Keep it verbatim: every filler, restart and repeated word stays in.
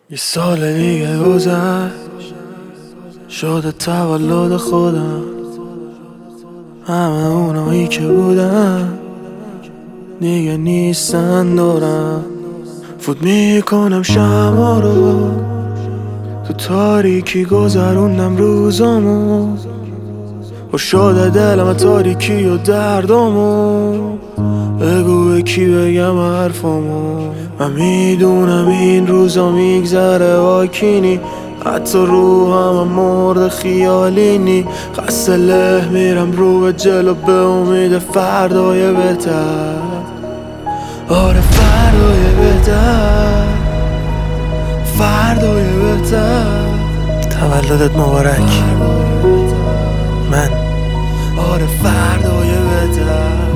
یه سال دیگه گذشت شده تولد خودم، همه اونایی که بودن دیگه نیستن دورم. فوت میکنم شمع رو تو تاریکی، گذروندم روزامو و شده دلم تاریکی و دردامو. بگو به کی بگم حرفامو، من میدونم این روزا میگذره واکینی، حتی روحم مرد خیالینی. خسته له میرم رو به جلو به امید فردای بهتر. آره فردای بهتر، فردای بهتر. تولدت مبارک من. آره فردای بهتر.